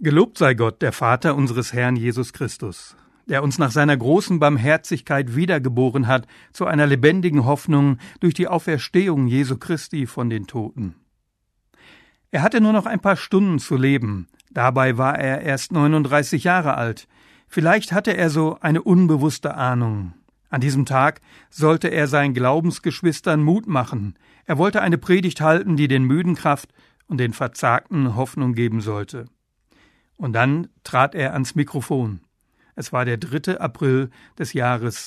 Gelobt sei Gott, der Vater unseres Herrn Jesus Christus, der uns nach seiner großen Barmherzigkeit wiedergeboren hat zu einer lebendigen Hoffnung durch die Auferstehung Jesu Christi von den Toten. Er hatte nur noch ein paar Stunden zu leben, dabei war er erst 39 Jahre alt. Vielleicht hatte er so eine unbewusste Ahnung. An diesem Tag sollte er seinen Glaubensgeschwistern Mut machen. Er wollte eine Predigt halten, die den Müden Kraft und den Verzagten Hoffnung geben sollte. Und dann trat er ans Mikrofon. Es war der 3. April des Jahres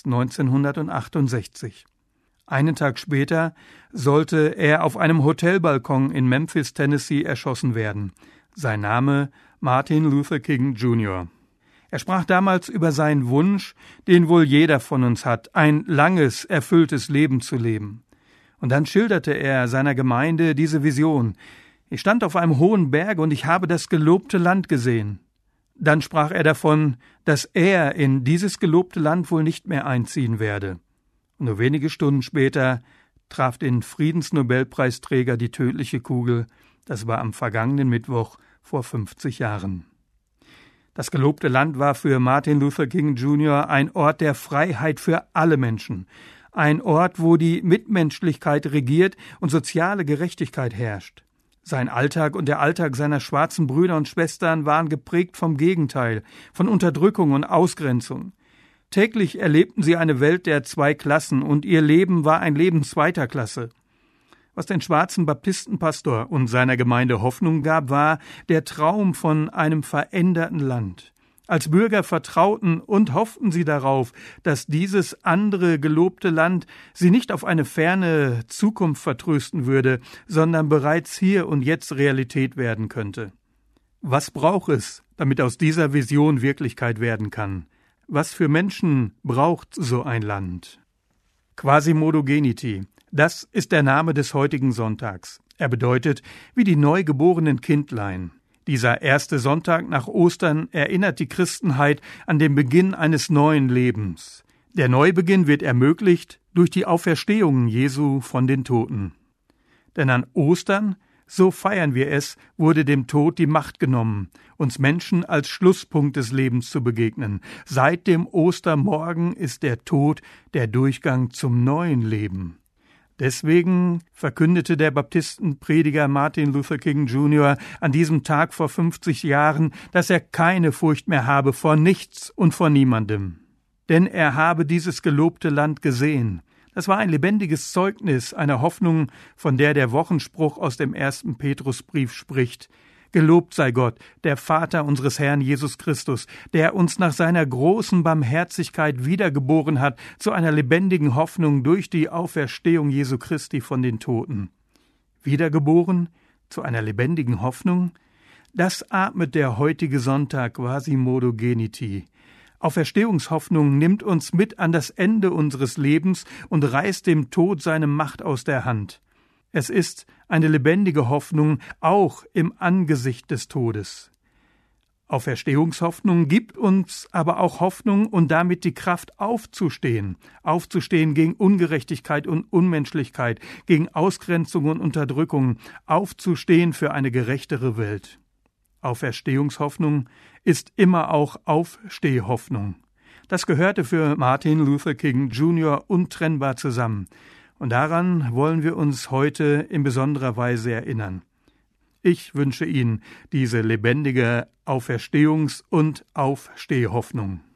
1968. Einen Tag später sollte er auf einem Hotelbalkon in Memphis, Tennessee, erschossen werden. Sein Name Martin Luther King Jr. Er sprach damals über seinen Wunsch, den wohl jeder von uns hat, ein langes, erfülltes Leben zu leben. Und dann schilderte er seiner Gemeinde diese Vision. Ich stand auf einem hohen Berg und ich habe das gelobte Land gesehen. Dann sprach er davon, dass er in dieses gelobte Land wohl nicht mehr einziehen werde. Und nur wenige Stunden später traf den Friedensnobelpreisträger die tödliche Kugel. Das war am vergangenen Mittwoch vor 50 Jahren. Das gelobte Land war für Martin Luther King Jr. ein Ort der Freiheit für alle Menschen. Ein Ort, wo die Mitmenschlichkeit regiert und soziale Gerechtigkeit herrscht. Sein Alltag und der Alltag seiner schwarzen Brüder und Schwestern waren geprägt vom Gegenteil, von Unterdrückung und Ausgrenzung. Täglich erlebten sie eine Welt der zwei Klassen und ihr Leben war ein Leben zweiter Klasse. Was den schwarzen Baptistenpastor und seiner Gemeinde Hoffnung gab, war der Traum von einem veränderten Land. Als Bürger vertrauten und hofften sie darauf, dass dieses andere gelobte Land sie nicht auf eine ferne Zukunft vertrösten würde, sondern bereits hier und jetzt Realität werden könnte. Was braucht es, damit aus dieser Vision Wirklichkeit werden kann? Was für Menschen braucht so ein Land? Quasimodo-Geniti, das ist der Name des heutigen Sonntags. Er bedeutet wie die neugeborenen Kindlein. Dieser erste Sonntag nach Ostern erinnert die Christenheit an den Beginn eines neuen Lebens. Der Neubeginn wird ermöglicht durch die Auferstehung Jesu von den Toten. Denn an Ostern, so feiern wir es, wurde dem Tod die Macht genommen, uns Menschen als Schlusspunkt des Lebens zu begegnen. Seit dem Ostermorgen ist der Tod der Durchgang zum neuen Leben. Deswegen verkündete der Baptistenprediger Martin Luther King Jr. an diesem Tag vor 50 Jahren, dass er keine Furcht mehr habe vor nichts und vor niemandem. Denn er habe dieses gelobte Land gesehen. Das war ein lebendiges Zeugnis einer Hoffnung, von der der Wochenspruch aus dem 1. Petrusbrief spricht. Gelobt sei Gott, der Vater unseres Herrn Jesus Christus, der uns nach seiner großen Barmherzigkeit wiedergeboren hat zu einer lebendigen Hoffnung durch die Auferstehung Jesu Christi von den Toten. Wiedergeboren zu einer lebendigen Hoffnung? Das atmet der heutige Sonntag Quasimodo-Geniti. Auferstehungshoffnung nimmt uns mit an das Ende unseres Lebens und reißt dem Tod seine Macht aus der Hand. Es ist eine lebendige Hoffnung, auch im Angesicht des Todes. Auferstehungshoffnung gibt uns aber auch Hoffnung und damit die Kraft aufzustehen gegen Ungerechtigkeit und Unmenschlichkeit, gegen Ausgrenzung und Unterdrückung, aufzustehen für eine gerechtere Welt. Auferstehungshoffnung ist immer auch Aufstehhoffnung. Das gehörte für Martin Luther King Jr. untrennbar zusammen. Und daran wollen wir uns heute in besonderer Weise erinnern. Ich wünsche Ihnen diese lebendige Auferstehungs- und Aufstehhoffnung.